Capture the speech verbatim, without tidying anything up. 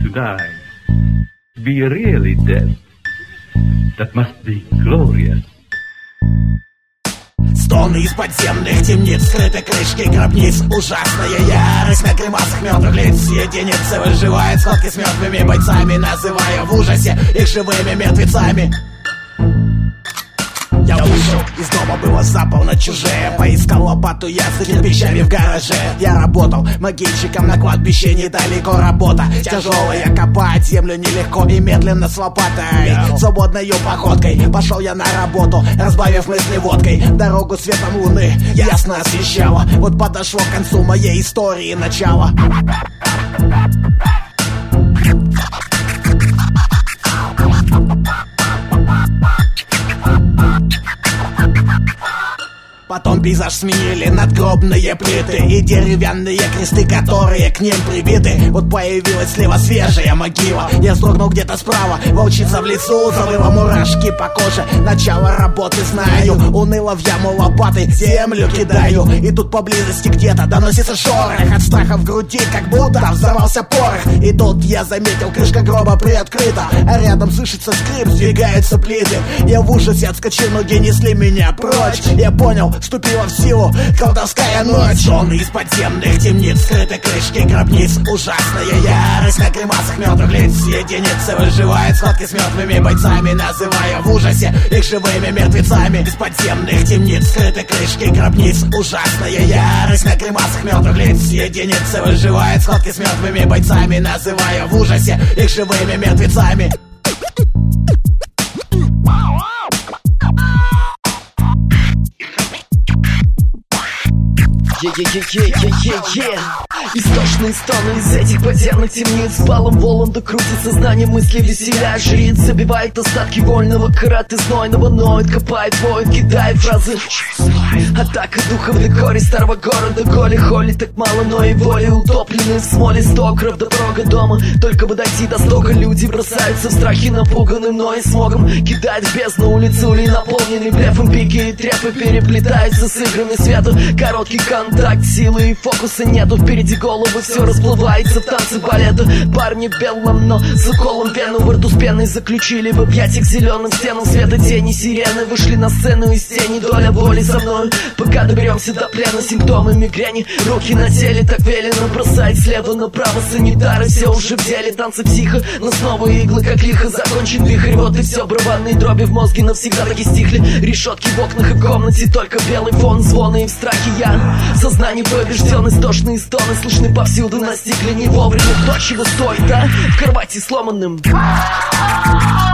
could I be really dead? That must be glorious. Стоны из подземных темниц, скрыты крышки гробниц. Ужасная ярость на гримасах мертвых лиц. Единицы выживают, сходки с мертвыми бойцами, называя в ужасе их живыми мертвецами. Я вышел из дома, было за полночь чужие. Поискал лопату я за кирпичами в гараже. Я работал могильщиком на кладбище, недалеко работа тяжелая, копать землю нелегко и медленно с лопатой. Свободной походкой пошел я на работу, разбавив мысли водкой. Дорогу светом луны ясно освещала. Вот подошло к концу моей истории начало. Потом пейзаж сменили надгробные плиты и деревянные кресты, которые к ним привиты. Вот появилась слева свежая могила. Я вздрогнул где-то справа, волчица в лесу завыла, мурашки по коже. Начало работы знаю, уныло в яму лопаты землю кидаю. И тут поблизости где-то доносится шорох. От страха в груди как будто взорвался порох. И тут я заметил, крышка гроба приоткрыта, а рядом слышится скрип, сдвигаются плиты. Я в ужасе отскочил, ноги несли меня прочь. Я понял, вступила в силу колдовская ночь. Стоны из подземных темниц, скрыты крышки гробниц. Ужасная ярость на гримасах мертвых лиц. Единицы выживают, сходки с мертвыми бойцами, называя в ужасе их живыми мертвецами. Из подземных темниц, скрыты крышки гробниц. Ужасная ярость на гримасах мертвых лиц. Единицы выживают, сходки с мертвыми бойцами, называя в ужасе их живыми мертвецами. Е-е-е-е-е-е-е. Истошные стоны из этих подземных темниц. Балом Воланда крутит сознание, мысли веселя. Жрец забивает остатки вольного караты знойного, ноет, копает, воет, кидает фразы. Атака духа в декоре старого города. Коли холи так мало, но и воли утоплены в смоле. Сто кров до порога дома, только бы дойти до стока. Люди бросаются в страхе, напуганы мной смогом. Кидают в бездну улицы, ули наполнены блефом. Пики и трепы переплетаются с играми света. Короткий контакт, силы и фокуса нету. Впереди головы все расплывается в танце балета. Парни в белом, но с уколом вену. Во рту с пеной заключили в объятиях зеленым стенам света. Тени сирены вышли на сцену из тени. Доля воли со мной, пока доберемся до плена. Симптомы мигрени, руки на теле так велено. Бросает слева направо санитары, все уже в деле. Танцы психа, но снова иглы как лихо. Закончен вихрь, вот и все. Барабанные дроби в мозге навсегда таки стихли. Решетки в окнах и в комнате, только белый фон, звоны и в страхе я. Сознание побежден, истошные стоны слышны повсюду. Настигли не вовремя то, чего стоит, а? В кровати сломанным.